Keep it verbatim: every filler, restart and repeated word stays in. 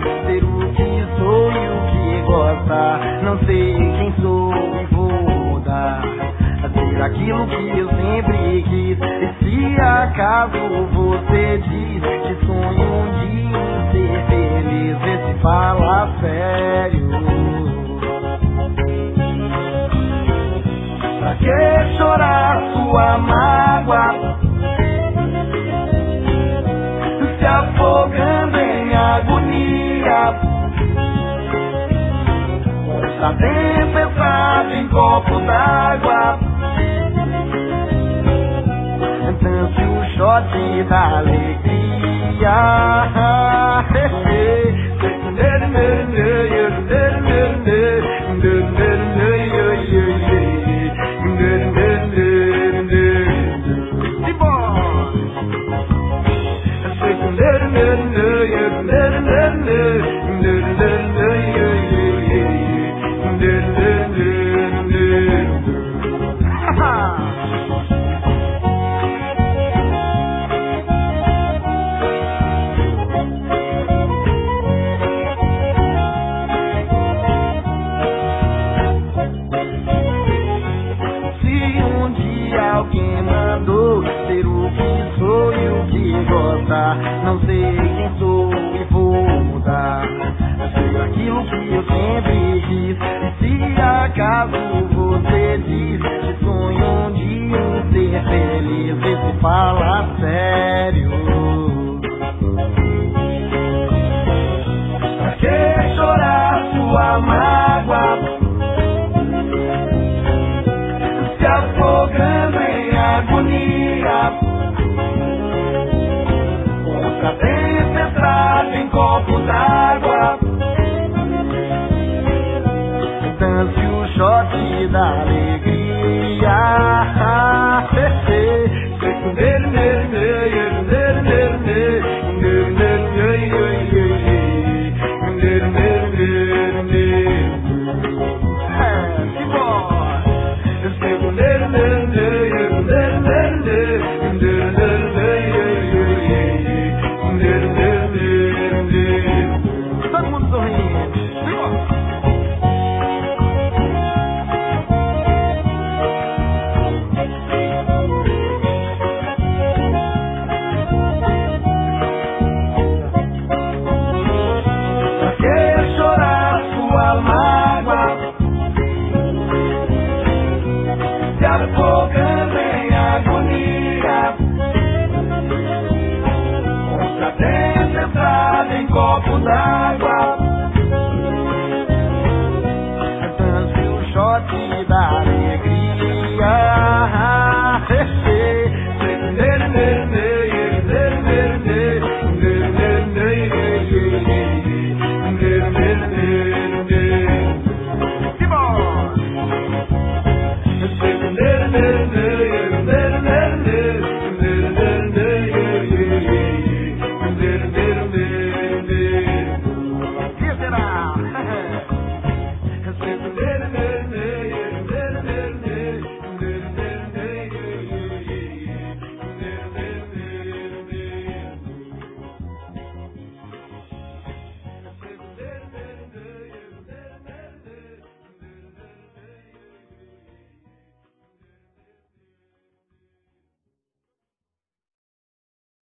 ser o que sou e o que gosta. Não sei quem sou e vou mudar a ser aquilo que eu sempre quis. E se acaso você diz que sonho um dia em ser feliz, vê se fala sério. Pra que chorar sua mágoa, se afogando em agonia, com essa tempestade em copo d'água? Dance o shot da alegria. Alguém mandou ser o que sou e o que gosta. Não sei quem sou e vou mudar a ser aquilo que eu sempre quis. E se acaso você diz que sonho um dia em ser feliz, vê se fala sério. Pra que chorar sua mágoa, se afogando em agonia, com a tempestade em copo d'água? Dance o shot da alegria. Todo mundo sorrindo. Pra que chorar sua mágoa, se afogando em agonia, com a tempestade em copo d'água?